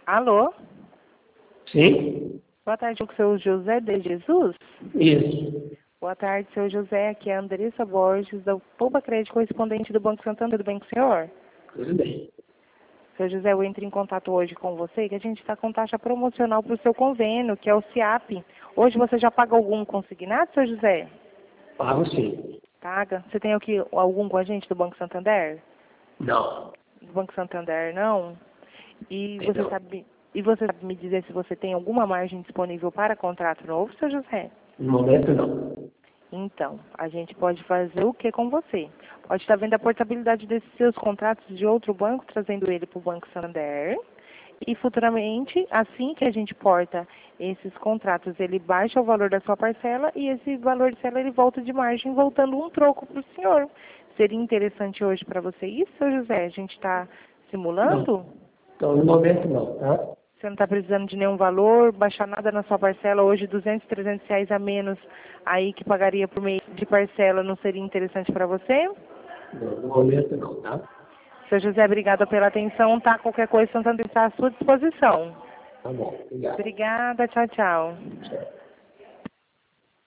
Alô? Sim? Boa tarde, com o seu José de Jesus? Isso. Boa tarde, seu José. Aqui é a Andressa Borges, da Poupa Crédito, correspondente do Banco Santander. Tudo bem com o senhor? Tudo bem. Seu José, eu entro em contato hoje com você, que a gente está com taxa promocional para o seu convênio, que é o CIAP. Hoje você já paga algum consignado, seu José? Pago sim. Paga. Você tem aqui algum com a gente do Banco Santander? Não. Do Banco Santander, não? E Tem você não. sabe me dizer se você tem alguma margem disponível para contrato novo, seu José? No momento não. Então, a gente pode fazer o que com você? Pode estar vendo a portabilidade desses seus contratos de outro banco, trazendo ele para o Banco Santander. E futuramente, assim que a gente porta esses contratos, ele baixa o valor da sua parcela e esse valor de parcela ele volta de margem, voltando um troco para o senhor. Seria interessante hoje para você isso, seu José? A gente está Não. simulando? Então, no momento não, tá? Você não está precisando de nenhum valor, baixar nada na sua parcela, hoje 200, 300 reais a menos aí que pagaria por mês de parcela, não seria interessante para você? Não, no momento não, tá? Seu José, obrigada pela atenção, tá? Qualquer coisa, Santander está à sua disposição. Tá bom. Obrigado. Obrigada, tchau, tchau. Tchau.